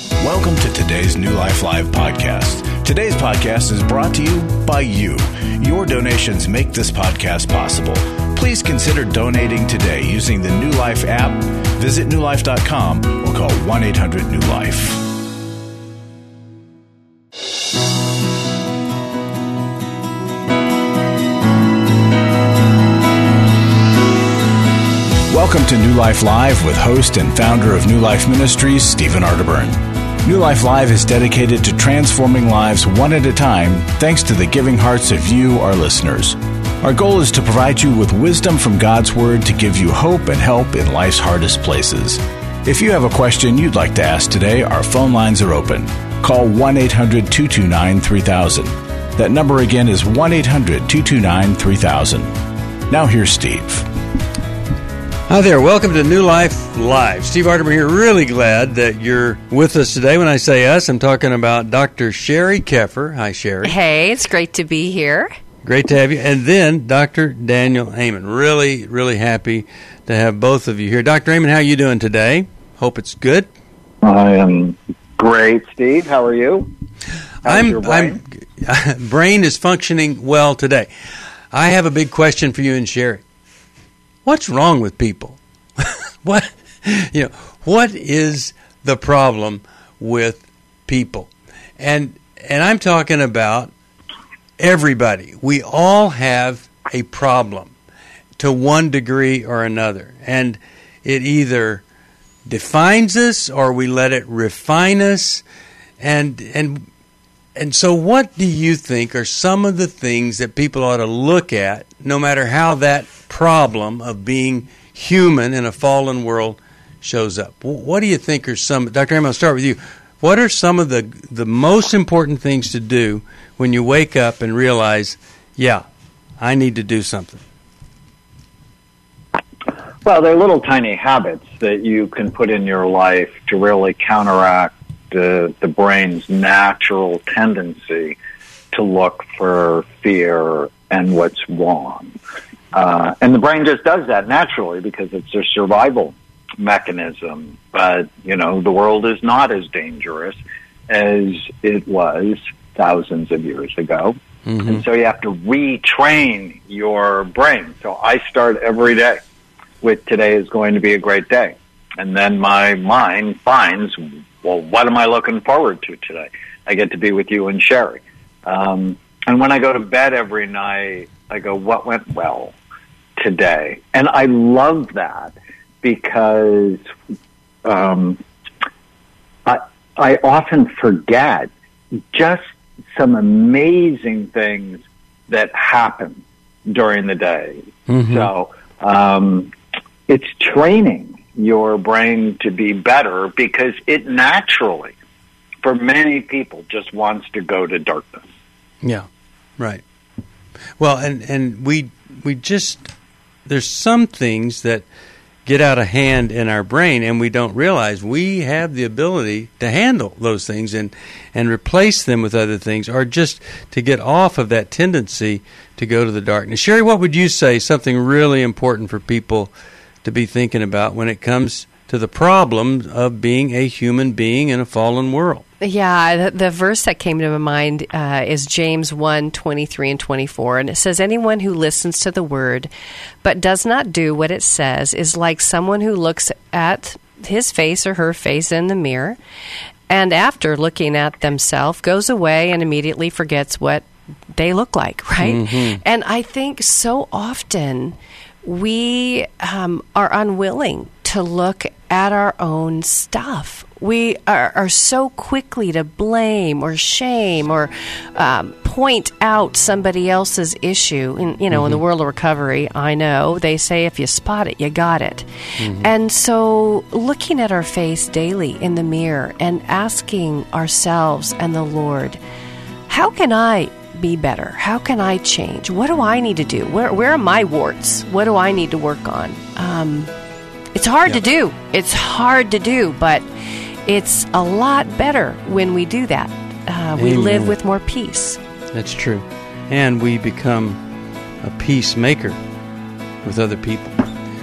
Welcome to today's New Life Live podcast. Today's podcast is brought to you by you. Your donations make this podcast possible. Please consider donating today using the New Life app. Visit newlife.com or call 1-800-NEW-LIFE. Welcome to New Life Live with host and founder of New Life Ministries, Stephen Arterburn. New Life Live is dedicated to transforming lives one at a time thanks to the giving hearts of you, our listeners. Our goal is to provide you with wisdom from God's Word to give you hope and help in life's hardest places. If you have a question you'd like to ask today, our phone lines are open. Call 1-800-229-3000. That number again is 1-800-229-3000. Now here's Steve. Hi there. Welcome to New Life Live. Steve Arterburn here. Really glad that you're with us today. When I say us, I'm talking about Dr. Sherry Keffer. Hi, Sherry. Hey, it's great to be here. Great to have you. And then Dr. Daniel Amen. Really, really happy to have both of you here. Dr. Amen, how are you doing today? Hope it's good. I am great, Steve. How are you? How's your brain? Brain is functioning well today. I have a big question for you and Sherry. What's wrong with people? What is the problem with people? And I'm talking about everybody. We all have a problem to one degree or another. And it either defines us or we let it refine us. And so what do you think are some of the things that people ought to look at, no matter how that problem of being human in a fallen world shows up? What do you think are some, Dr. Amen, I'll start with you. What are some of the most important things to do when you wake up and realize, yeah, I need to do something? Well, they're little tiny habits that you can put in your life to really counteract the brain's natural tendency to look for fear and what's wrong. And the brain just does that naturally because it's a survival mechanism. But, the world is not as dangerous as it was thousands of years ago. Mm-hmm. And so you have to retrain your brain. So I start every day with today is going to be a great day. And then my mind finds, well, what am I looking forward to today? I get to be with you and Sherry. And when I go to bed every night, I go, what went well today? And I love that because I often forget just some amazing things that happen during the day. Mm-hmm. So it's training your brain to be better because it naturally, for many people, just wants to go to darkness. Yeah, right. Well, and we just, there's some things that get out of hand in our brain and we don't realize we have the ability to handle those things and replace them with other things, or just to get off of that tendency to go to the darkness. Sherry, what would you say something really important for people to be thinking about when it comes to the problem of being a human being in a fallen world? Yeah, the verse that came to my mind is James 1:23 and 24, and it says, anyone who listens to the word but does not do what it says is like someone who looks at his face or her face in the mirror, and after looking at themselves goes away and immediately forgets what they look like, right? Mm-hmm. And I think so often we are unwilling to look at our own stuff. We are so quickly to blame or shame or point out somebody else's issue. And, in the world of recovery, I know they say if you spot it, you got it. Mm-hmm. And so looking at our face daily in the mirror and asking ourselves and the Lord, how can I be better? How can I change? What do I need to do? Where are my warts? What do I need to work on? It's hard to do. It's hard to do, but it's a lot better when we do that. We live with more peace. That's true. And we become a peacemaker with other people.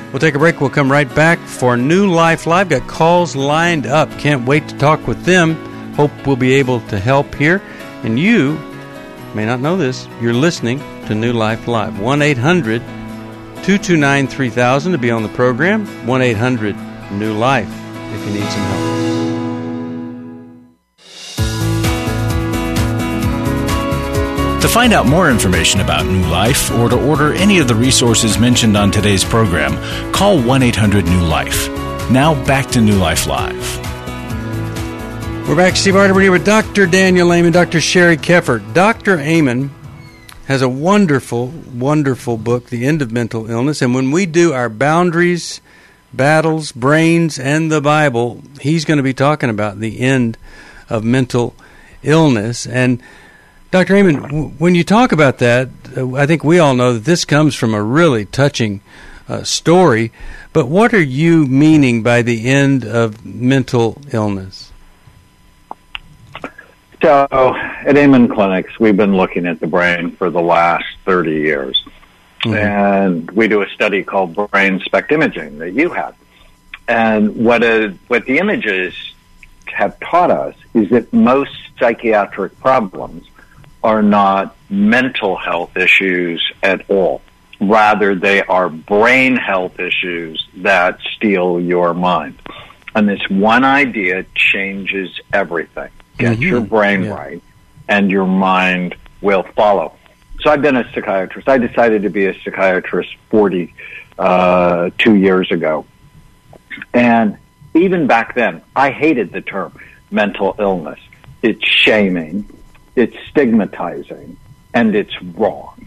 We'll take a break. We'll come right back for New Life Live. Got calls lined up. Can't wait to talk with them. Hope we'll be able to help here. And you may not know this. You're listening to New Life Live. 1-800-229-3000 to be on the program. 1-800-NEW-LIFE if you need some help. To find out more information about New Life or to order any of the resources mentioned on today's program, call 1-800-NEW-LIFE. Now back to New Life Live. We're back. Steve Arterburn here with Dr. Daniel Amen, Dr. Sherry Keffer. Dr. Amen has a wonderful, wonderful book, The End of Mental Illness. And when we do our boundaries, battles, brains, and the Bible, he's going to be talking about the end of mental illness. And Dr. Amen, when you talk about that, I think we all know that this comes from a really touching story. But what are you meaning by the end of mental illness? So, at Amen Clinics, we've been looking at the brain for the last 30 years. Mm-hmm. And we do a study called brain SPECT imaging that you have. And what the images have taught us is that most psychiatric problems are not mental health issues at all. Rather, they are brain health issues that steal your mind. And this one idea changes everything. Get your brain right, and your mind will follow. So I've been a psychiatrist. I decided to be a psychiatrist 42 years ago. And even back then, I hated the term mental illness. It's shaming, it's stigmatizing, and it's wrong.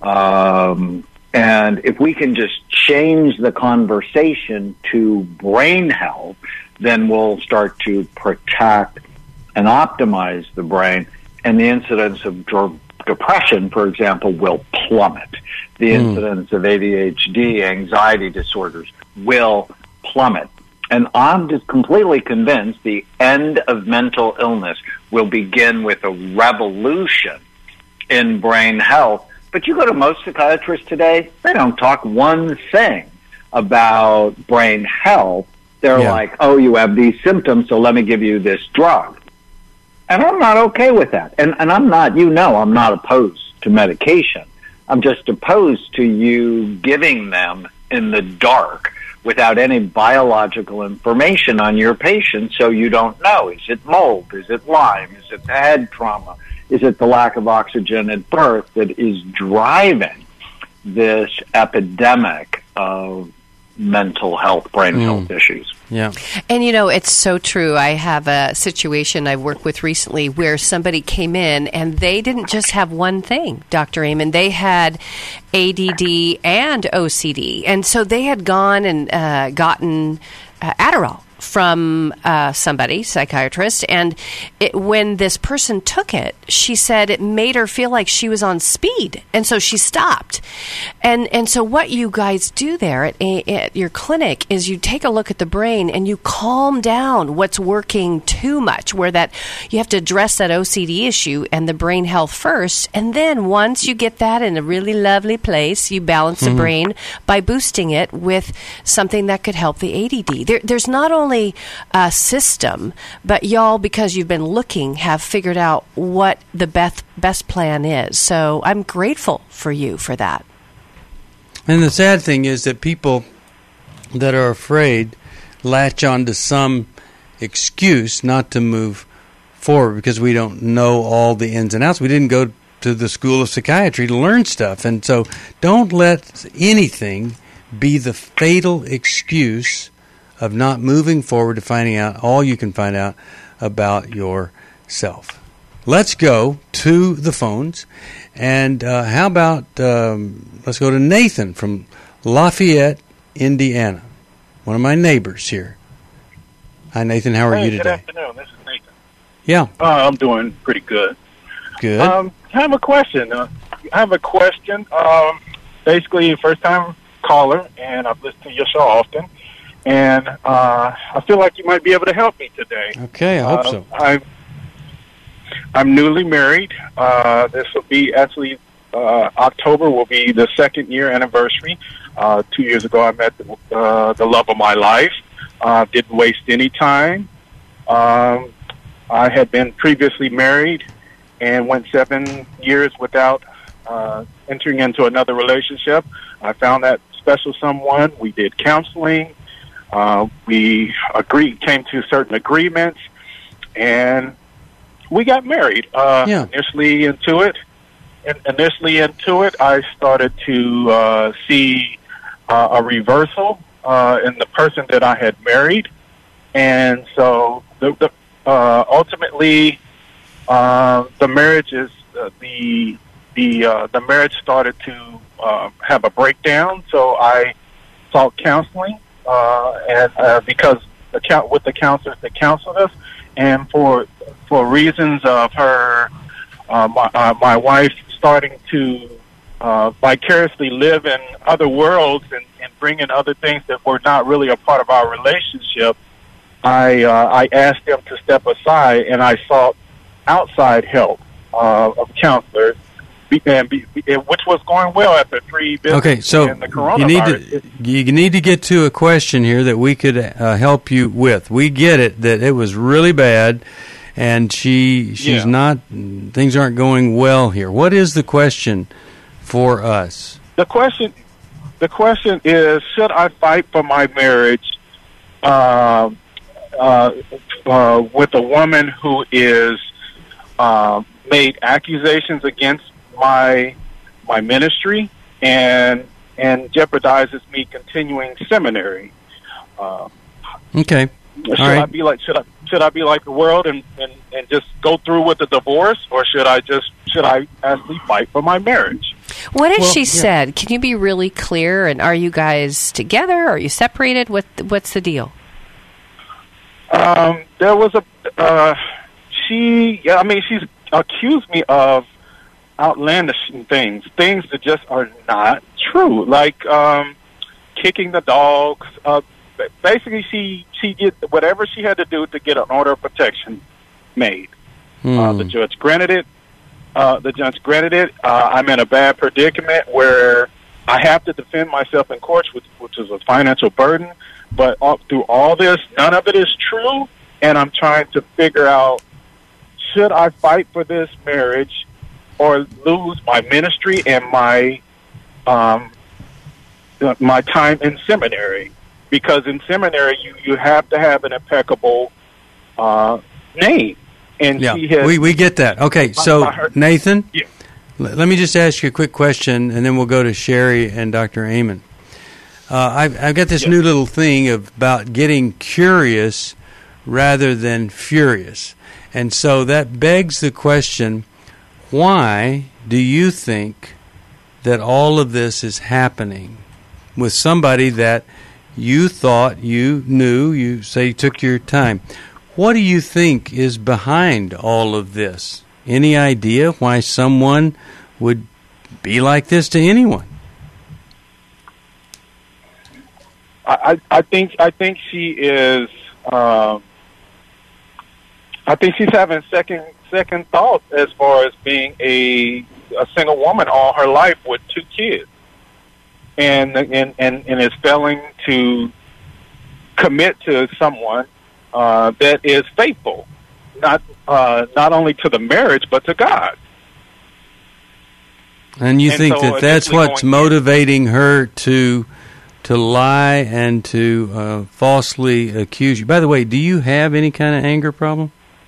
And if we can just change the conversation to brain health, then we'll start to protect and optimize the brain, and the incidence of depression, for example, will plummet. The incidence of ADHD, anxiety disorders, will plummet. And I'm just completely convinced the end of mental illness will begin with a revolution in brain health. But you go to most psychiatrists today, they don't talk one thing about brain health. They're like, oh, you have these symptoms, so let me give you this drug. And I'm not okay with that. And I'm not, I'm not opposed to medication. I'm just opposed to you giving them in the dark without any biological information on your patient, so you don't know. Is it mold? Is it Lyme? Is it the head trauma? Is it the lack of oxygen at birth that is driving this epidemic of mental health, brain health issues? Yeah. And, it's so true. I have a situation I've worked with recently where somebody came in and they didn't just have one thing, Dr. Amen. They had ADD and OCD. And so they had gone and gotten Adderall from somebody, psychiatrist, and when this person took it, she said it made her feel like she was on speed, and so she stopped. And so what you guys do there at your clinic is you take a look at the brain and you calm down what's working too much, where that you have to address that OCD issue and the brain health first, and then once you get that in a really lovely place, you balance the brain by boosting it with something that could help the ADD. There's not only a system, but y'all, because you've been looking, have figured out what the best plan is. So I'm grateful for you for that. And the sad thing is that people that are afraid latch on to some excuse not to move forward because we don't know all the ins and outs. We didn't go to the school of psychiatry to learn stuff. And so don't let anything be the fatal excuse of not moving forward to finding out all you can find out about yourself. Let's go to the phones. And how about, let's go to Nathan from Lafayette, Indiana. One of my neighbors here. Hi, Nathan. How are you today? Good afternoon. This is Nathan. Yeah. I'm doing pretty good. Good. I have a question. Basically, first-time caller, and I've listened to your show often. And I feel like you might be able to help me today. Okay, I hope so. I'm newly married. This will be actually October will be the 2nd year anniversary 2 years ago, I met the love of my life. Didn't waste any time. I had been previously married and went 7 years without entering into another relationship. I found that special someone. We did counseling. We came to certain agreements, and we got married. Initially into it, I started to see a reversal in the person that I had married, and so ultimately, the marriage is the marriage started to have a breakdown. So I sought counseling, and because with the counselors that counseled us, and for reasons of her, my wife starting to vicariously live in other worlds and bring in other things that were not really a part of our relationship, I asked them to step aside, and I sought outside help of counselors, which was going well after 3 visits. Okay, so in the coronavirus. you need to get to a question here that we could help you with. We get it that it was really bad, and she's not. Things aren't going well here. What is the question for us? The question is: should I fight for my marriage with a woman who is made accusations against my ministry and jeopardizes me continuing seminary? Okay. I be like should I be like the world and just go through with the divorce, or should I actually fight for my marriage? What has she said? Can you be really clear? And are you guys together? Are you separated? What's the deal? There was she's accused me of outlandish things that just are not true, like kicking the dogs. Basically, she did whatever she had to do to get an order of protection made. The judge granted it. I'm in a bad predicament where I have to defend myself in court, which is a financial burden. But through all this, none of it is true, and I'm trying to figure out, should I fight for this marriage or lose my ministry and my time in seminary? Because in seminary, you have to have an impeccable name. And she has, we get that. Okay, so Nathan, let me just ask you a quick question, and then we'll go to Sherry and Dr. Amen. I've got this new little thing about getting curious rather than furious. And so that begs the question, why do you think that all of this is happening with somebody that you thought you knew, you say you took your time? What do you think is behind all of this? Any idea why someone would be like this to anyone? I think she is. I think she's having second thoughts as far as being a single woman all her life with 2 kids, and is failing to commit to someone that is faithful, not only to the marriage but to God. And you think that's what's motivating her to lie and to falsely accuse you? By the way, do you have any kind of anger problem?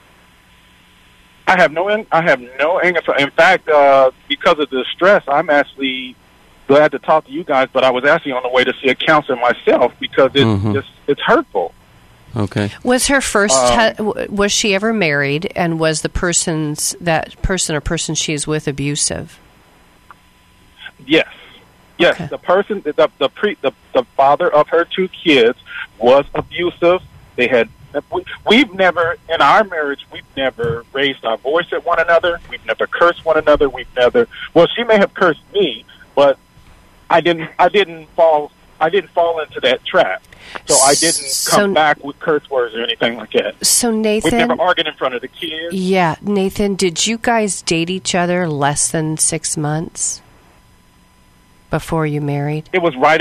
I have no anger. In fact, because of the stress, I'm actually glad to talk to you guys. But I was actually on the way to see a counselor myself because it's hurtful. Okay. Was her first? Was she ever married? And was the person she is with abusive? Yes. Okay. The person, the father of her 2 kids was abusive. They had. We've never, in our marriage, we've never raised our voice at one another. We've never cursed one another. Well, she may have cursed me, but I didn't fall into that trap. So I didn't come back with curse words or anything like that. So Nathan, we've never argued in front of the kids. Yeah, Nathan, did you guys date each other less than 6 months? before you married? It was right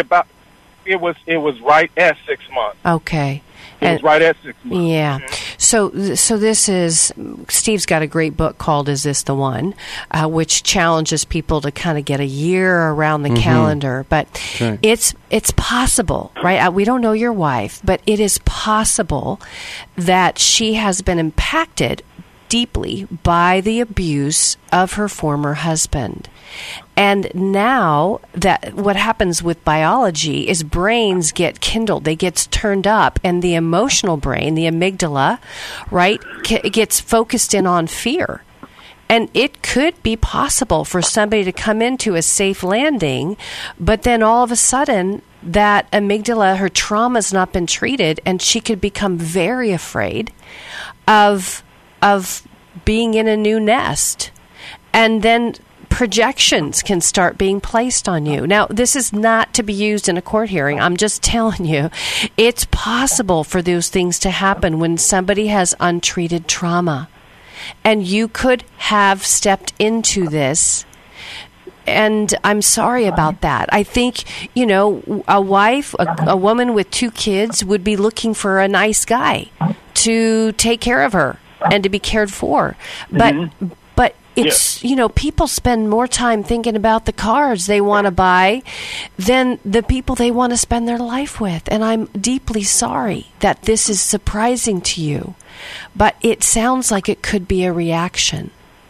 at 6 months. Okay. It was right at 6 months. Yeah. So this is, Steve's got a great book called Is This the One, which challenges people to kind of get a year around the calendar. But it's possible, right? We don't know your wife, but it is possible that she has been impacted deeply by the abuse of her former husband. And now that what happens with biology is brains get kindled, they get turned up, and the emotional brain, the amygdala, right, gets focused in on fear. And it could be possible for somebody to come into a safe landing, but then all of a sudden that amygdala, her trauma's not been treated, and she could become very afraid of being in a new nest. And then projections can start being placed on you. Now, this is not to be used in a court hearing. I'm just telling you, it's possible for those things to happen when somebody has untreated trauma. And you could have stepped into this, and I'm sorry about that. I think, a wife, a woman with 2 kids would be looking for a nice guy to take care of her and to be cared for. But it's, people spend more time thinking about the cars they want to buy than the people they want to spend their life with. And I'm deeply sorry that this is surprising to you, but it sounds like it could be a reaction.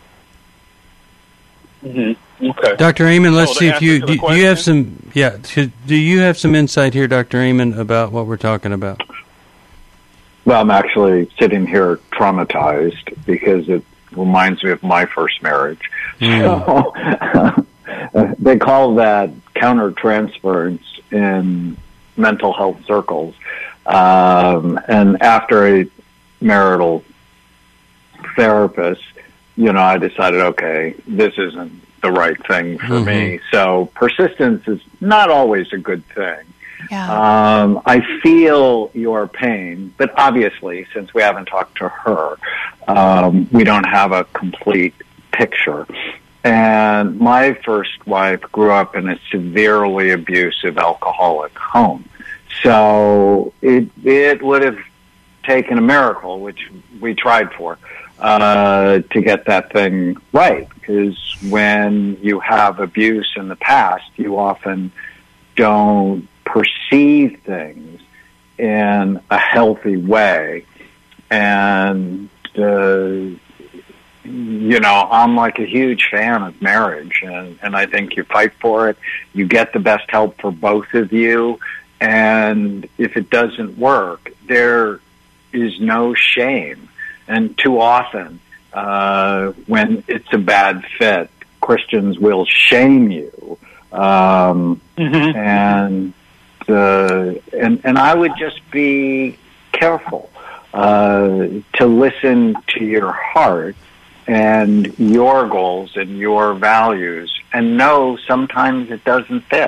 Mm-hmm. Okay. Dr. Amen, let's see if you have some, do you have some insight here, Dr. Amen, about what we're talking about? Well, I'm actually sitting here traumatized because it reminds me of my first marriage. So, they call that countertransference in mental health circles. And after a marital therapist, I decided, okay, this isn't the right thing for me. So persistence is not always a good thing. Yeah. I feel your pain, but obviously, since we haven't talked to her, we don't have a complete picture. And my first wife grew up in a severely abusive alcoholic home. So it would have taken a miracle, which we tried for, to get that thing right. Because when you have abuse in the past, you often don't perceive things in a healthy way. And, I'm like a huge fan of marriage, and I think you fight for it. You get the best help for both of you. And if it doesn't work, there is no shame. And too often, when it's a bad fit, Christians will shame you. And I would just be careful to listen to your heart and your goals and your values, and know sometimes it doesn't fit.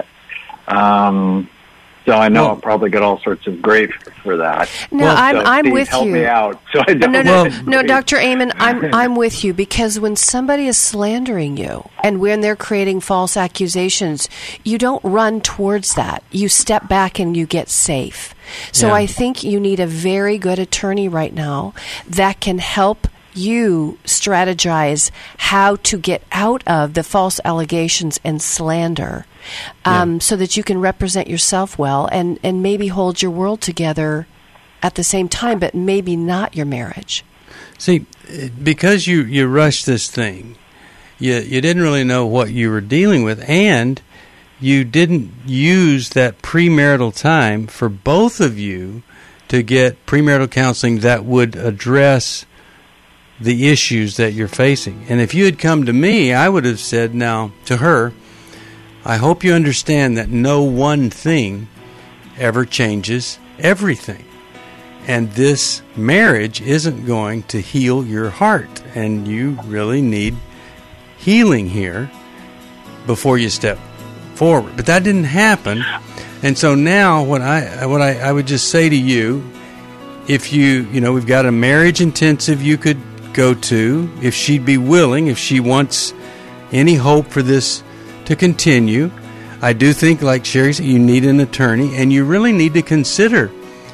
So I know I'll probably get all sorts of grief for that. No, I'm Steve, with help you. Me out so I don't No, Dr. Amen, I'm with you, because when somebody is slandering you and when they're creating false accusations, you don't run towards that. You step back and you get safe. So I think you need a very good attorney right now that can help you strategize how to get out of the false allegations and slander, so that you can represent yourself well and maybe hold your world together at the same time, but maybe not your marriage. See, because you rushed this thing, you didn't really know what you were dealing with, and you didn't use that premarital time for both of you to get premarital counseling that would address the issues that you're facing. And if you had come to me, I would have said now to her, I hope you understand that no one thing ever changes everything. And this marriage isn't going to heal your heart. And you really need healing here before you step forward. But that didn't happen. And so now what I would just say to you, if we've got a marriage intensive you could go to, if she'd be willing, if she wants any hope for this to continue. I do think, like Sherry said, you need an attorney, and you really need to consider,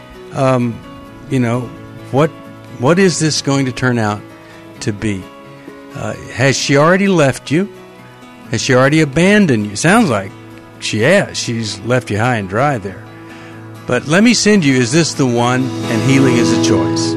what is this going to turn out to be? Has she already left you? Has she already abandoned you? Sounds like she has. She's left you high and dry there. But let me send you, Is This the One? And Healing is a Choice.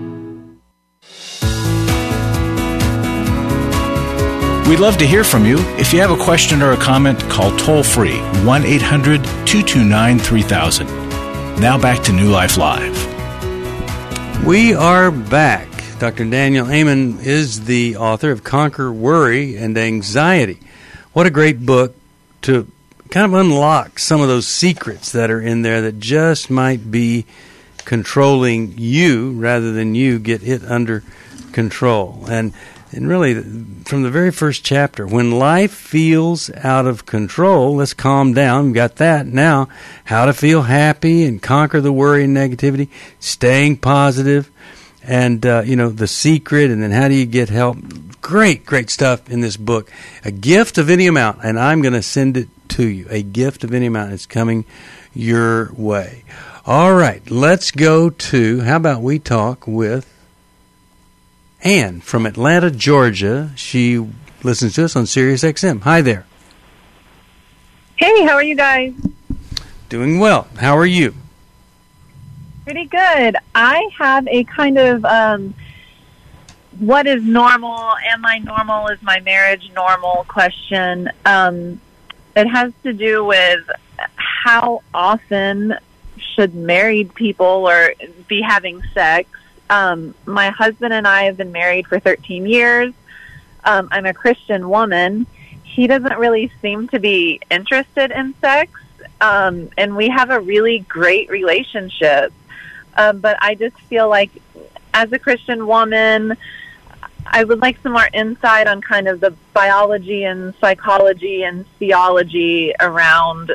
We'd love to hear from you. If you have a question or a comment, call toll-free 1-800-229-3000. Now back to New Life Live. We are back. Dr. Daniel Amen is the author of Conquer Worry and Anxiety. What a great book to kind of unlock some of those secrets that are in there that just might be controlling you rather than you get it under control. And really, from the very first chapter, when life feels out of control, let's calm down. We've got that. Now, how to feel happy and conquer the worry and negativity, staying positive, and, the secret, and then how do you get help. Great, great stuff in this book. A gift of any amount, and I'm going to send it to you. A gift of any amount is coming your way. All right, let's go to, how about we talk with Ann from Atlanta, Georgia. She listens to us on Sirius XM. Hi there. Hey, how are you guys? Doing well. How are you? Pretty good. I have a kind of what is normal? Am I normal? Is my marriage normal question? It has to do with how often should married people or be having sex. My husband and I have been married for 13 years. I'm a Christian woman. He doesn't really seem to be interested in sex, and we have a really great relationship. But I just feel like, as a Christian woman, I would like some more insight on kind of the biology and psychology and theology around,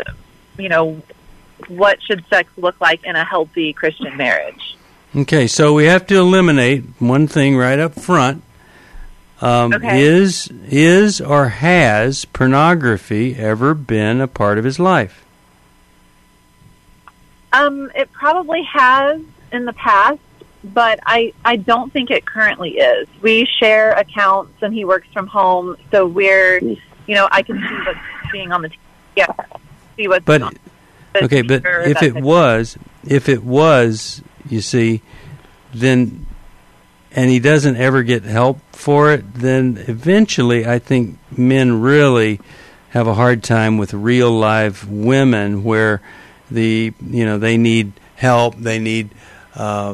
what should sex look like in a healthy Christian marriage. Okay, so we have to eliminate one thing right up front. Okay. Is or has pornography ever been a part of his life? It probably has in the past, but I don't think it currently is. We share accounts, and he works from home, so we're, I can see what's being on the TV. Yeah, see what's on. Okay, but if it was, you see, then, and he doesn't ever get help for it, then eventually I think men really have a hard time with real live women where they need help, they need to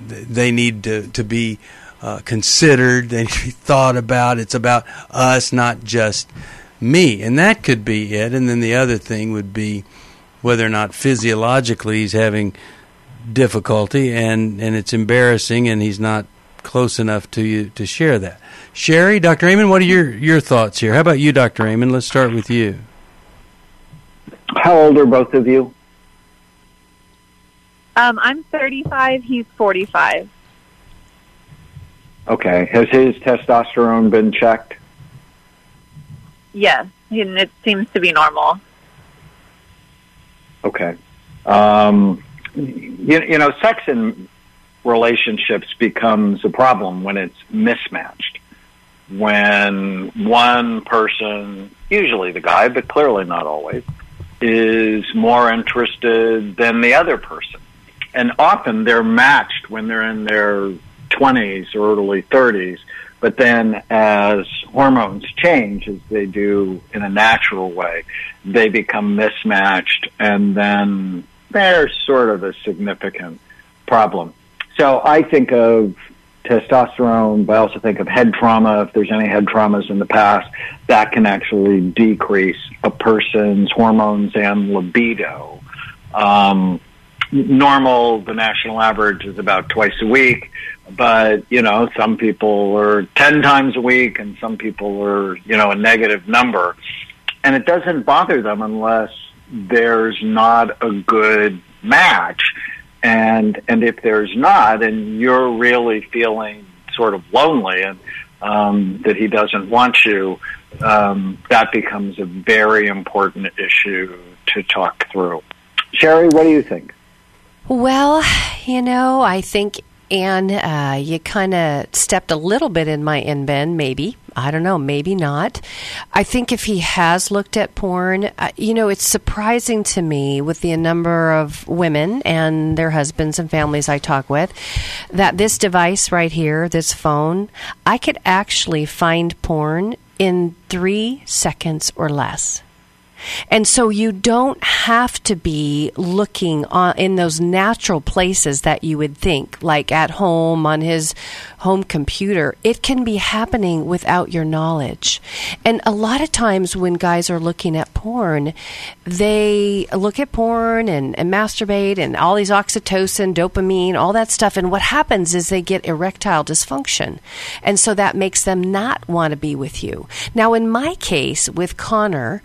be considered, they need to be thought about. It's about us, not just me, and that could be it. And then the other thing would be whether or not physiologically he's having difficulty, and it's embarrassing, and he's not close enough to you to share that. Sherry, Dr. Amen, what are your thoughts here? How about you, Dr. Amen? Let's start with you. How old are both of you? I'm 35. He's 45. Okay. Has his testosterone been checked? Yes, and it seems to be normal. Okay. Sex in relationships becomes a problem when it's mismatched. When one person, usually the guy, but clearly not always, is more interested than the other person. And often they're matched when they're in their 20s or early 30s, but then as hormones change, as they do in a natural way, they become mismatched, and then there's sort of a significant problem. So I think of testosterone, but I also think of head trauma. If there's any head traumas in the past, that can actually decrease a person's hormones and libido. Normal, the national average is about twice a week, but, some people are 10 times a week, and some people are, a negative number. And it doesn't bother them unless there's not a good match. And if there's not, and you're really feeling sort of lonely and that he doesn't want you, that becomes a very important issue to talk through. Sherry, what do you think? Well, I think, Anne, you kind of stepped a little bit in my in-bin, maybe. I don't know, maybe not. I think if he has looked at porn, it's surprising to me with the number of women and their husbands and families I talk with, that this device right here, this phone, I could actually find porn in 3 seconds or less. And so you don't have to be looking in those natural places that you would think, like at home on his home computer. It can be happening without your knowledge. And a lot of times when guys are looking at porn, they look at porn and masturbate and all these oxytocin, dopamine, all that stuff. And what happens is they get erectile dysfunction. And so that makes them not want to be with you. Now, in my case with Connor,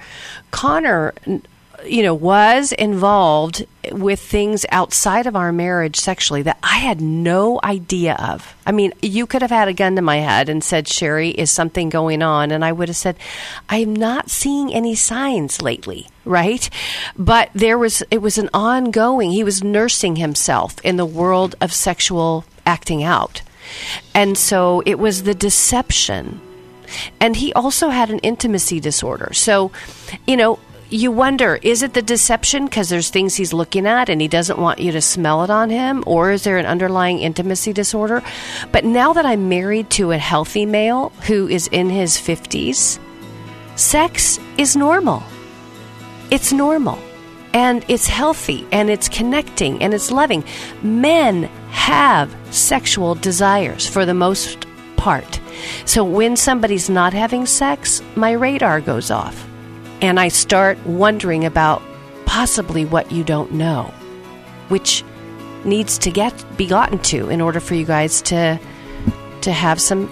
was involved with things outside of our marriage sexually that I had no idea of. I mean, you could have had a gun to my head and said, Sherry, is something going on? And I would have said, I'm not seeing any signs lately, right? But it was an ongoing, he was nursing himself in the world of sexual acting out. And so it was the deception. And he also had an intimacy disorder. So, you wonder, is it the deception because there's things he's looking at and he doesn't want you to smell it on him? Or is there an underlying intimacy disorder? But now that I'm married to a healthy male who is in his 50s, sex is normal. It's normal. And it's healthy. And it's connecting. And it's loving. Men have sexual desires for the most part. So when somebody's not having sex, my radar goes off. And I start wondering about possibly what you don't know, which needs to be gotten to in order for you guys to have some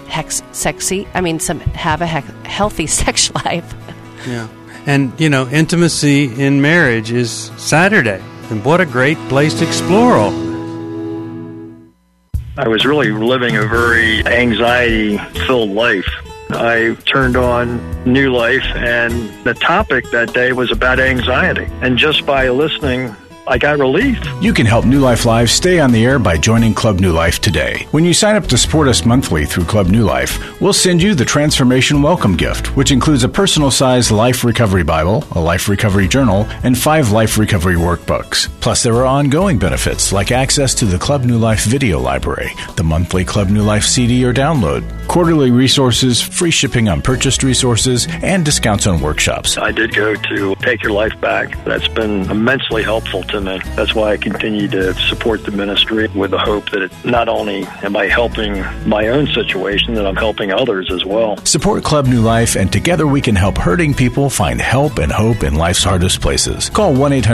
have a healthy sex life. Yeah. And, intimacy in marriage is Saturday. And what a great place to explore all of this. I was really living a very anxiety-filled life. I turned on New Life, and the topic that day was about anxiety. And just by listening, I got relief. You can help New Life Live stay on the air by joining Club New Life today. When you sign up to support us monthly through Club New Life, we'll send you the Transformation Welcome Gift, which includes a personal-sized Life Recovery Bible, a Life Recovery Journal, and 5 Life Recovery Workbooks. Plus, there are ongoing benefits like access to the Club New Life video library, the monthly Club New Life CD or download, quarterly resources, free shipping on purchased resources, and discounts on workshops. I did go to Take Your Life Back. That's been immensely helpful to me. That's why I continue to support the ministry with the hope that not only am I helping my own situation, that I'm helping others as well. Support Club New Life, and together we can help hurting people find help and hope in life's hardest places. Call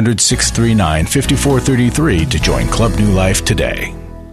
1-800-639-5433 to join Club New Life today.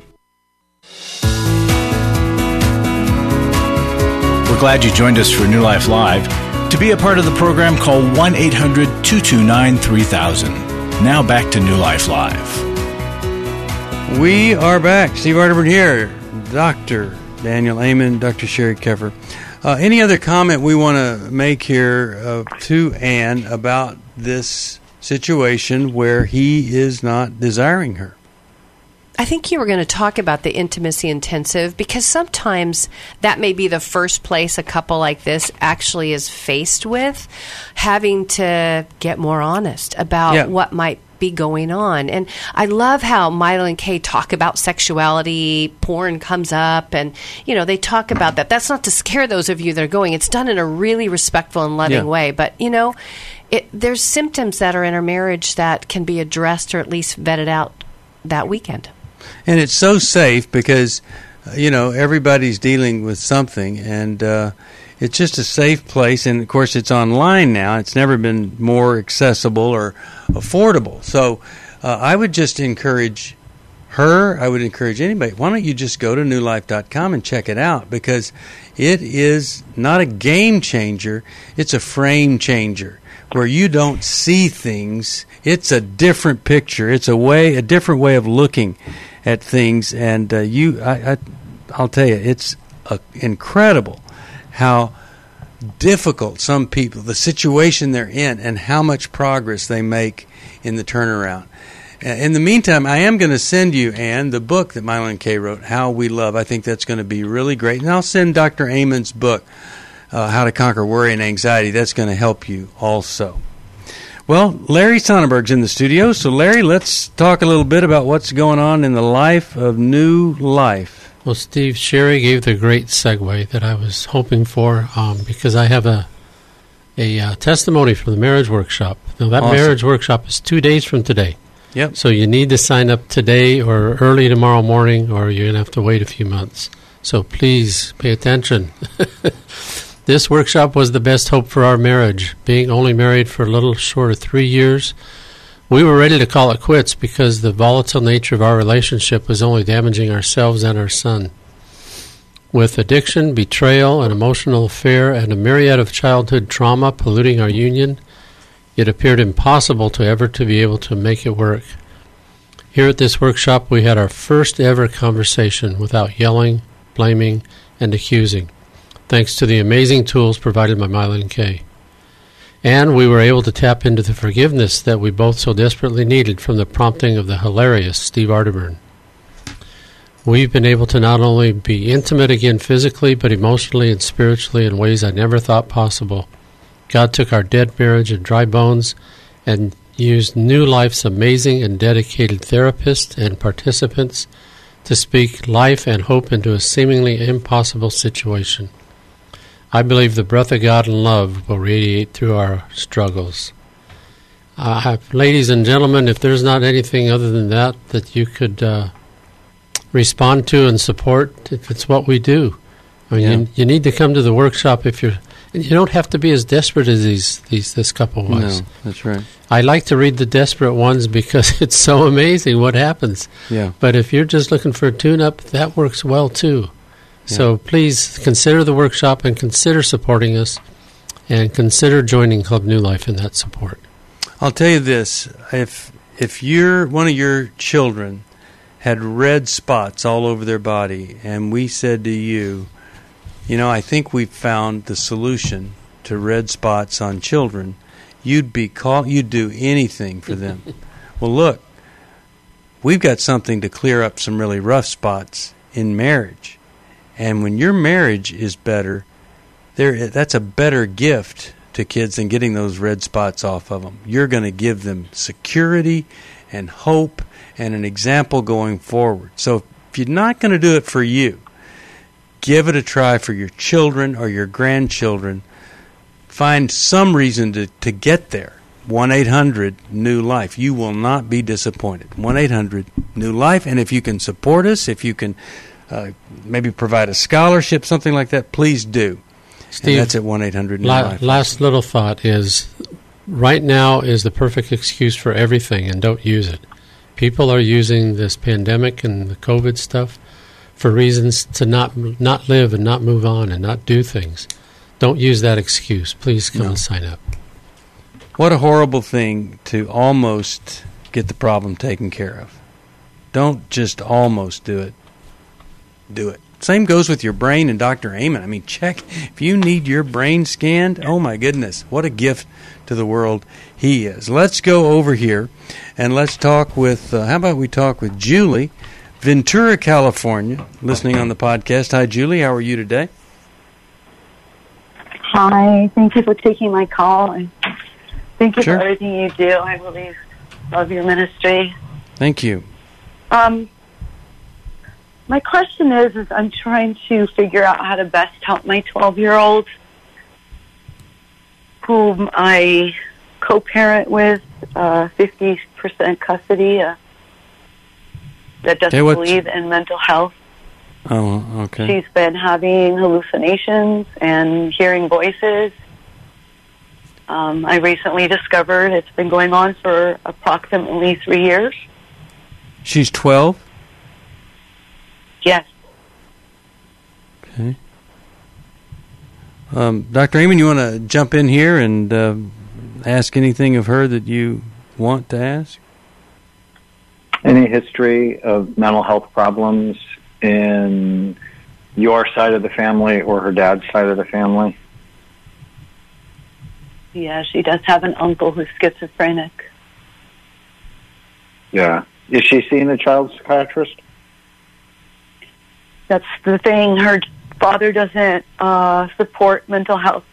We're glad you joined us for New Life Live. To be a part of the program, call 1-800-229-3000. Now back to New Life Live. We are back. Steve Arterburn here. Dr. Daniel Amen, Dr. Sherry Keffer. Any other comment we want to make here to Anne about this situation where he is not desiring her? I think you were going to talk about the intimacy intensive, because sometimes that may be the first place a couple like this actually is faced with having to get more honest about what might be going on. And I love how Milo and Kay talk about sexuality, porn comes up, and they talk about that. That's not to scare those of you that are going. It's done in a really respectful and loving way. But there's symptoms that are in our marriage that can be addressed or at least vetted out that weekend. And it's so safe because, everybody's dealing with something, and it's just a safe place. And, of course, it's online now. It's never been more accessible or affordable. So I would just encourage her. I would encourage anybody. Why don't you just go to newlife.com and check it out, because it is not a game changer. It's a frame changer where you don't see things. It's a different picture. It's a different way of looking at things, and I'll tell you, it's incredible how difficult some people, the situation they're in, and how much progress they make in the turnaround. In the meantime, I am going to send you, Ann, the book that Mylon K. wrote, How We Love. I think that's going to be really great. And I'll send Dr. Amen's book, How to Conquer Worry and Anxiety. That's going to help you also. Well, Larry Sonnenberg's in the studio. So, Larry, let's talk a little bit about what's going on in the life of New Life. Well, Steve, Sherry gave the great segue that I was hoping for because I have a testimony from the marriage workshop. Now, that Awesome. marriage workshop is 2 days from today. Yep. So you need to sign up today or early tomorrow morning, or you're going to have to wait a few months. So please pay attention. This workshop was the best hope for our marriage. Being only married for a little short of 3 years, we were ready to call it quits because the volatile nature of our relationship was only damaging ourselves and our son. With addiction, betrayal, an emotional affair, and a myriad of childhood trauma polluting our union, it appeared impossible to be able to make it work. Here at this workshop, we had our first ever conversation without yelling, blaming, and accusing, thanks to the amazing tools provided by Mylon K. And we were able to tap into the forgiveness that we both so desperately needed from the prompting of the hilarious Steve Arterburn. We've been able to not only be intimate again physically, but emotionally and spiritually in ways I never thought possible. God took our dead marriage and dry bones and used New Life's amazing and dedicated therapists and participants to speak life and hope into a seemingly impossible situation. I believe the breath of God and love will radiate through our struggles. Ladies and gentlemen, if there's not anything other than that you could respond to and support, if it's what we do. I mean, you need to come to the workshop if you're... And you don't have to be as desperate as this couple was. No, that's right. I like to read the desperate ones because it's so amazing what happens. Yeah. But if you're just looking for a tune-up, that works well too. Yeah. So please consider the workshop and consider supporting us, and consider joining Club New Life in that support. I'll tell you this: if one of your children had red spots all over their body, and we said to you, I think we've found the solution to red spots on children, you'd do anything for them. Well, look, we've got something to clear up some really rough spots in marriage. And when your marriage is better, that's a better gift to kids than getting those red spots off of them. You're going to give them security and hope and an example going forward. So if you're not going to do it for you, give it a try for your children or your grandchildren. Find some reason to get there. 1-800-NEW-LIFE. You will not be disappointed. 1-800-NEW-LIFE. And if you can support us, if you can maybe provide a scholarship, something like that, please do. Steve, and that's at 1-800-NEW-LIFE. Last little thought is, right now is the perfect excuse for everything, and don't use it. People are using this pandemic and the COVID stuff for reasons to not live and not move on and not do things. Don't use that excuse. Please come and sign up. What a horrible thing to almost get the problem taken care of. Don't just almost do it. Do it. Same goes with your brain and Dr. Amen. I mean, check. If you need your brain scanned, oh my goodness, what a gift to the world he is. Let's go over here and let's talk with, how about we talk with Julie, Ventura, California, listening on the podcast. Hi, Julie. How are you today? Hi. Thank you for taking my call. And thank you Sure. for everything you do. I really love your ministry. Thank you. My question is I'm trying to figure out how to best help my 12-year-old, whom I co-parent with, 50% custody, that doesn't believe in mental health. Oh, okay. She's been having hallucinations and hearing voices. I recently discovered it's been going on for approximately 3 years. She's 12? Yes. Okay. Dr. Amen, you want to jump in here and ask anything of her that you want to ask? Any history of mental health problems in your side of the family or her dad's side of the family? Yeah, she does have an uncle who's schizophrenic. Yeah. Is she seeing a child psychiatrist? That's the thing. Her father doesn't support mental health.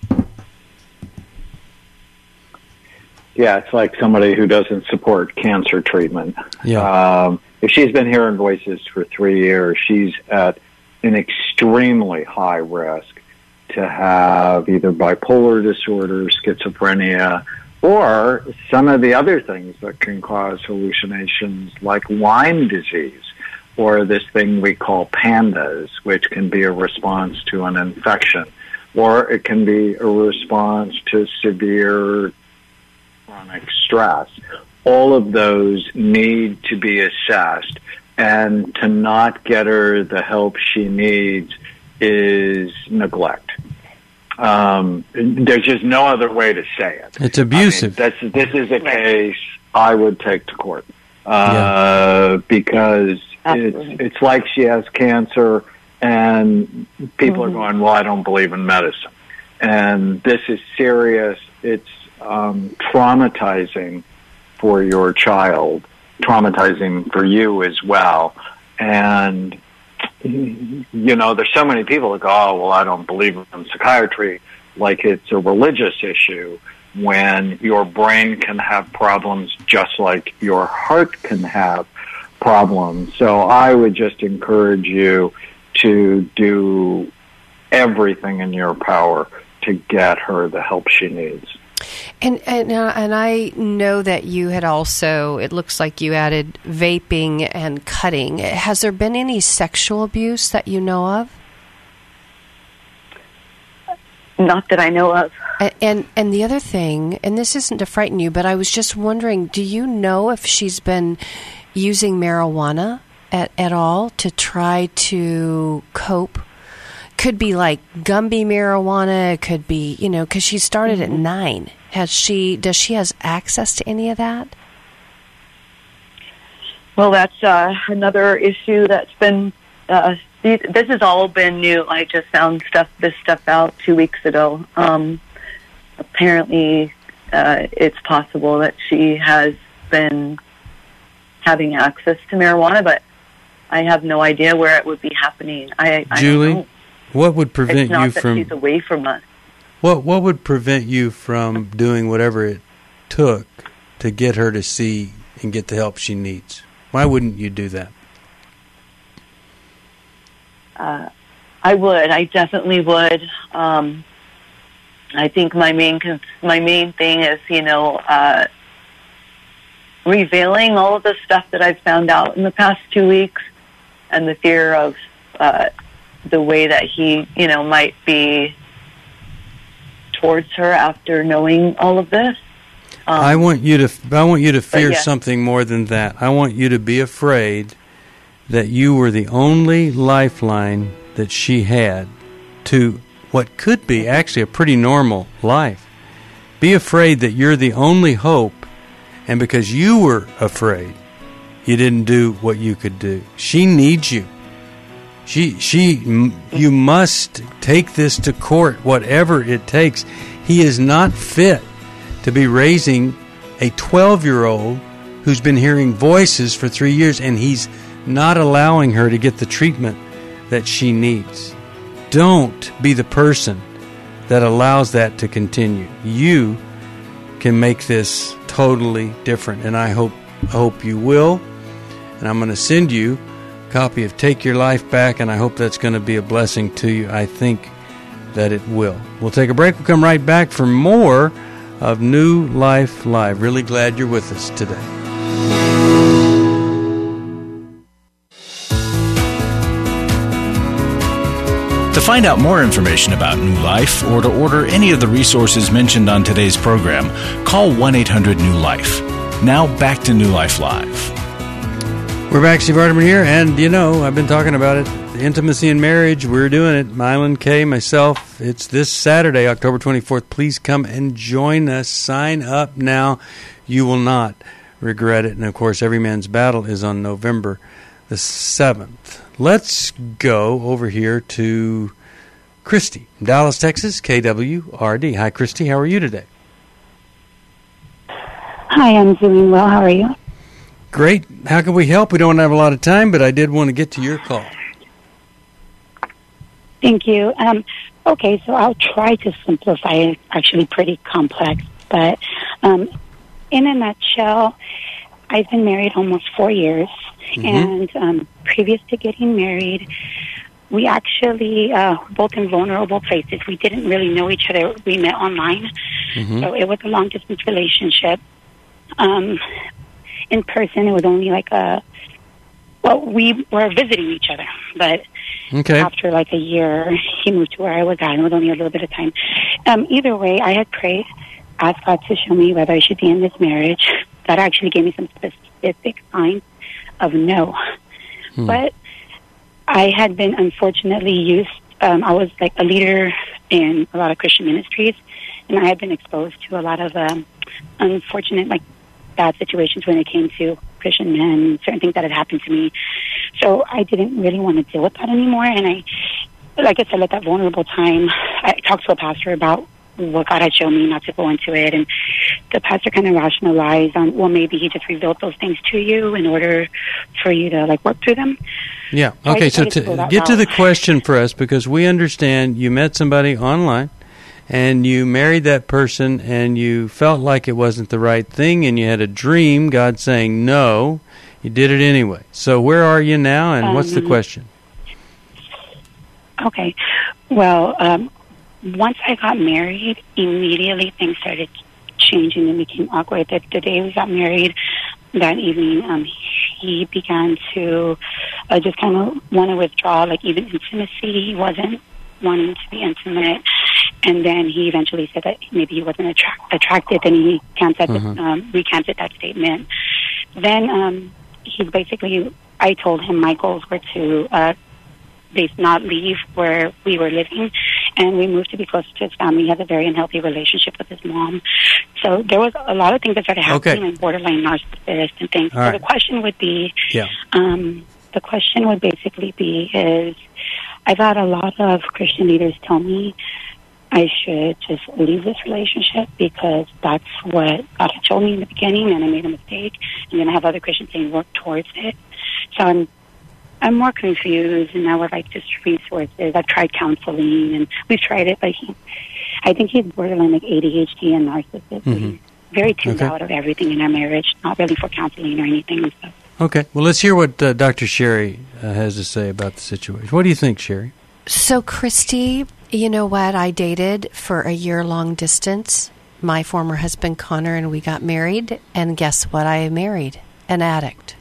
Yeah, it's like somebody who doesn't support cancer treatment. Yeah. If she's been hearing voices for 3 years, she's at an extremely high risk to have either bipolar disorder, schizophrenia, or some of the other things that can cause hallucinations like Lyme disease, or this thing we call PANDAS, which can be a response to an infection, or it can be a response to severe chronic stress. All of those need to be assessed, and to not get her the help she needs is neglect. There's just no other way to say it. It's abusive. I mean, this is a case I would take to court because it's like she has cancer, and people are going, well, I don't believe in medicine. And this is serious. It's traumatizing for your child, traumatizing for you as well. And, you know, there's so many people that go, oh, well, I don't believe in psychiatry, like it's a religious issue, when your brain can have problems just like your heart can have problems. So I would just encourage you to do everything in your power to get her the help she needs. And I know that you had also, it looks like you added vaping and cutting. Has there been any sexual abuse that you know of? Not that I know of. And the other thing, and this isn't to frighten you, but I was just wondering, do you know if she's been using marijuana at all to try to cope? Could be like Gumby marijuana. It could be, you know, because she started at 9. Does she has access to any of that? Well, that's another issue that's been. This has all been new. I just found this stuff out 2 weeks ago. Apparently, it's possible that she has been having access to marijuana, but I have no idea where it would be happening. Julie, I don't know. What would prevent it's not you that from? She's away from us. What would prevent you from doing whatever it took to get her to see and get the help she needs? Why wouldn't you do that? I would. I definitely would. I think my main thing is, you know, revealing all of the stuff that I've found out in the past 2 weeks, and the fear of the way that he, you know, might be towards her after knowing all of this. I want you to fear something more than that. I want you to be afraid that you were the only lifeline that she had to what could be actually a pretty normal life. Be afraid that you're the only hope, and because you were afraid, you didn't do what you could do. She needs you. You must take this to court, whatever it takes. He is not fit to be raising a 12-year-old who's been hearing voices for 3 years, and he's not allowing her to get the treatment that she needs. Don't be the person that allows that to continue. You can make this totally different, and I hope you will. And I'm going to send you a copy of Take Your Life Back, and I hope that's going to be a blessing to you. I think that it will. We'll take a break. We'll come right back for more of New Life Live. Really glad you're with us today. To find out more information about New Life or to order any of the resources mentioned on today's program, call 1-800-NEW-LIFE. Now back to New Life Live. We're back, Steve Arterburn here, and you know, I've been talking about it. Intimacy in marriage, we're doing it. Mylan K, myself, it's this Saturday, October 24th. Please come and join us. Sign up now. You will not regret it. And, of course, Every Man's Battle is on November the 7th. Let's go over here to Christy, Dallas, Texas, KWRD. Hi, Christy. How are you today? Hi, I'm doing well. How are you? Great. How can we help? We don't have a lot of time, but I did want to get to your call. Thank you. Okay, so I'll try to simplify it. It's actually pretty complex, but in a nutshell, I've been married almost 4 years, and previous to getting married, we actually both in vulnerable places. We didn't really know each other. We met online, so it was a long-distance relationship. In person, it was only like we were visiting each other, but after like a year, he moved to where I was at, and it was only a little bit of time. Either way, I had prayed, asked God to show me whether I should be in this marriage. God actually gave me some specific signs of no. But I had been unfortunately used, I was like a leader in a lot of Christian ministries, and I had been exposed to a lot of unfortunate, like, bad situations when it came to Christian men, certain things that had happened to me. So I didn't really want to deal with that anymore. And I said, at that vulnerable time, I talked to a pastor about what God had shown me, not to go into it. And the pastor kind of rationalized on, well, maybe he just revealed those things to you in order for you to, like, work through them. Yeah. Okay, so to get to the question for us, because we understand you met somebody online, and you married that person, and you felt like it wasn't the right thing, and you had a dream, God saying no. You did it anyway. So where are you now, and what's the question? Okay. Well, once I got married, immediately things started changing and became awkward. The day we got married, that evening, he began to just kind of want to withdraw, like even intimacy. He wasn't wanting to be intimate. And then he eventually said that maybe he wasn't attracted, and he recanted that statement. Then he's basically, I told him my goals were to not leave where we were living, and we moved to be closer to his family. He has a very unhealthy relationship with his mom. So there was a lot of things that started happening, like borderline narcissist and things. So the question would be, the question would basically be is, I've had a lot of Christian leaders tell me I should just leave this relationship because that's what God had told me in the beginning, and I made a mistake. And then I have other Christians saying work towards it. So I'm more confused, and now I'd like just resources. I've tried counseling, and we've tried it, but I think he's borderline like ADHD and narcissist. So he's very tuned out of everything in our marriage, not really for counseling or anything. So. Okay. Well, let's hear what Dr. Sherry has to say about the situation. What do you think, Sherry? So, Christy, you know what? I dated for a year-long distance. My former husband, Connor, and we got married. And guess what? I married an addict.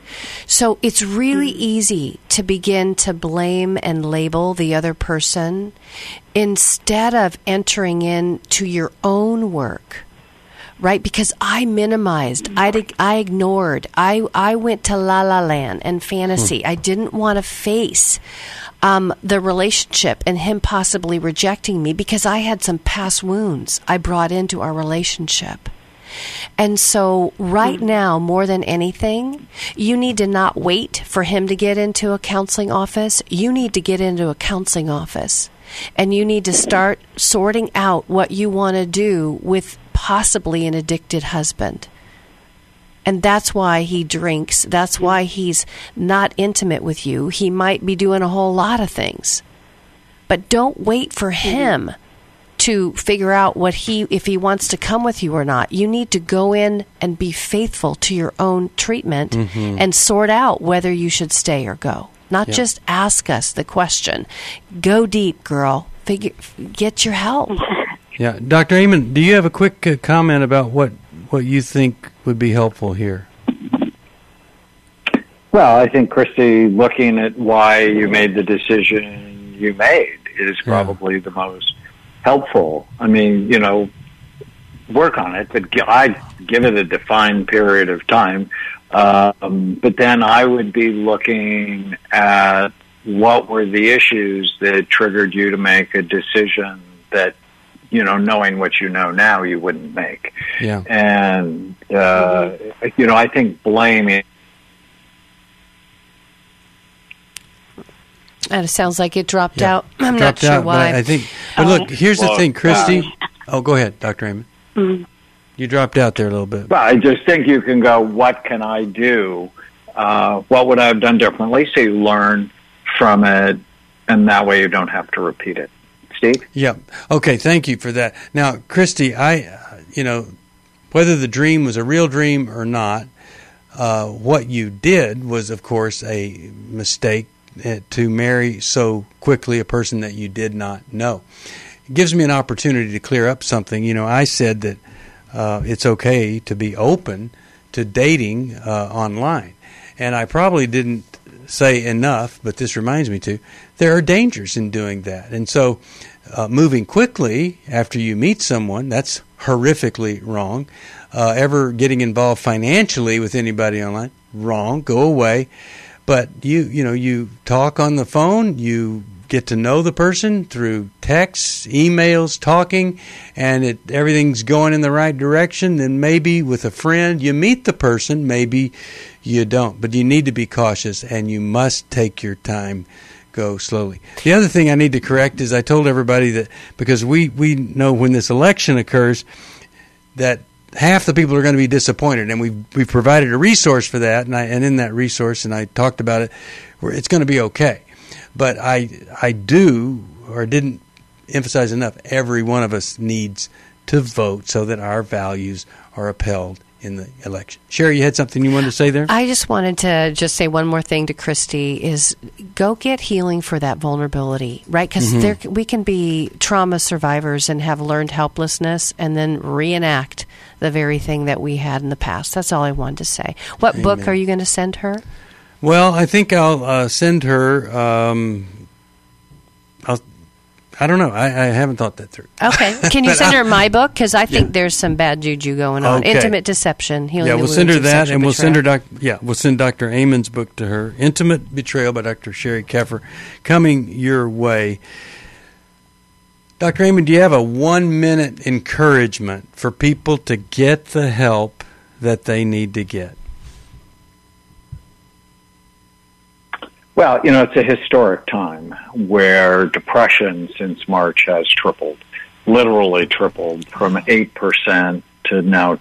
So it's really easy to begin to blame and label the other person instead of entering into your own work. Right? Because I minimized, I ignored, I went to La La Land and fantasy. I didn't want to face the relationship and him possibly rejecting me because I had some past wounds I brought into our relationship. And so right now, more than anything, you need to not wait for him to get into a counseling office. You need to get into a counseling office. And you need to start sorting out what you want to do with possibly an addicted husband. And that's why he drinks. That's why he's not intimate with you. He might be doing a whole lot of things. But don't wait for him to figure out if he wants to come with you or not. You need to go in and be faithful to your own treatment and sort out whether you should stay or go. Not just ask us the question. Go deep, girl. Get your help. Yeah. Dr. Amen, do you have a quick comment about what you think would be helpful here? Well, I think, Christy, looking at why you made the decision you made is probably the most helpful. I mean, work on it, but I'd give it a defined period of time. But then I would be looking at what were the issues that triggered you to make a decision that, knowing what you know now, you wouldn't make. Yeah. And, I think blaming. And it sounds like it dropped out. I'm not sure why. But look, here's the thing, Christy. Oh, go ahead, Dr. Amen. You dropped out there a little bit. Well, I just think you can go, what can I do? What would I have done differently? So you learn from it, and that way you don't have to repeat it. Steve? Yeah. Okay, thank you for that. Now, Christy, whether the dream was a real dream or not, what you did was, of course, a mistake to marry so quickly a person that you did not know. It gives me an opportunity to clear up something. I said that it's okay to be open to dating online. And I probably didn't say enough, but this reminds me to. There are dangers in doing that. And so moving quickly after you meet someone, that's horrifically wrong. Ever getting involved financially with anybody online, wrong. Go away. But you talk on the phone, you get to know the person through texts, emails, talking, and everything's going in the right direction. Then maybe with a friend, you meet the person, maybe you don't. But you need to be cautious, and you must take your time, go slowly. The other thing I need to correct is I told everybody that because we know when this election occurs that half the people are going to be disappointed, and we've provided a resource for that, and in that resource, and I talked about it, where it's going to be okay. But I didn't emphasize enough, every one of us needs to vote so that our values are upheld in the election. Sherry, you had something you wanted to say there? I just wanted to just say one more thing to Christy is go get healing for that vulnerability, right? Because we can be trauma survivors and have learned helplessness and then reenact the very thing that we had in the past. That's all I wanted to say. What Amen. book are you going to send her? Well, I think I'll send her. I don't know. I haven't thought that through. Okay. Can you send her my book? Because I think there's some bad juju going on. Okay. Intimate Deception. Healing the we'll Wounds send her of that, Sexual and we'll send her. Betrayal. We'll send Dr. Amen's book to her. Intimate Betrayal by Dr. Sherry Keffer, coming your way. Dr. Amen, do you have a 1-minute encouragement for people to get the help that they need to get? Well, it's a historic time where depression since March has tripled, literally tripled from 8% to now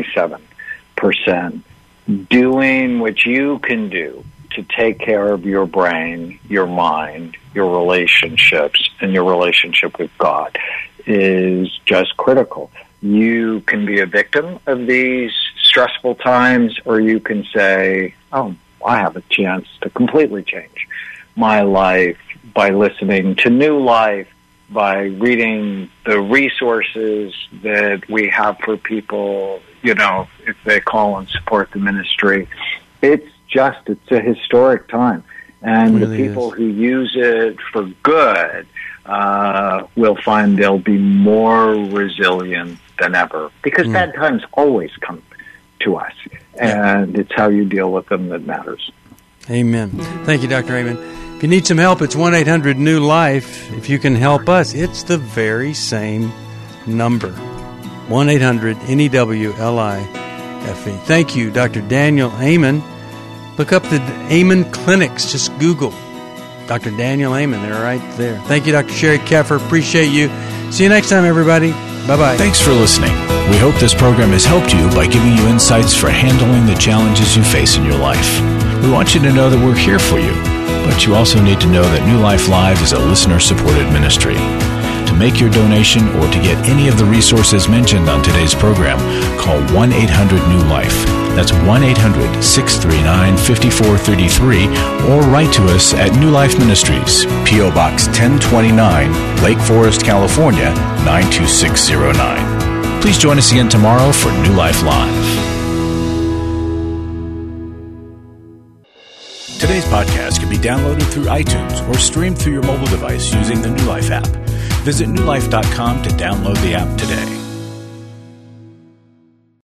27%. Doing what you can do to take care of your brain, your mind, your relationships, and your relationship with God is just critical. You can be a victim of these stressful times, or you can say, I have a chance to completely change my life by listening to New Life, by reading the resources that we have for people, if they call and support the ministry. It's a historic time. And really the people who use it for good will find they'll be more resilient than ever, because bad times always come to us. And it's how you deal with them that matters. Amen. Thank you, Dr. Amen. If you need some help, it's 1-800-NEW-LIFE. If you can help us, it's the very same number, 1-800-NEWLIFE. Thank you, Dr. Daniel Amen. Look up the Amen Clinics. Just Google Dr. Daniel Amen. They're right there. Thank you, Dr. Sherry Keffer. Appreciate you. See you next time, everybody. Bye-bye. Thanks for listening. We hope this program has helped you by giving you insights for handling the challenges you face in your life. We want you to know that we're here for you, but you also need to know that New Life Live is a listener-supported ministry. To make your donation or to get any of the resources mentioned on today's program, call 1-800-NEW-LIFE. That's 1-800-639-5433, or write to us at New Life Ministries, P.O. Box 1029, Lake Forest, California, 92609. Please join us again tomorrow for New Life Live. Today's podcast can be downloaded through iTunes or streamed through your mobile device using the New Life app. Visit newlife.com to download the app today.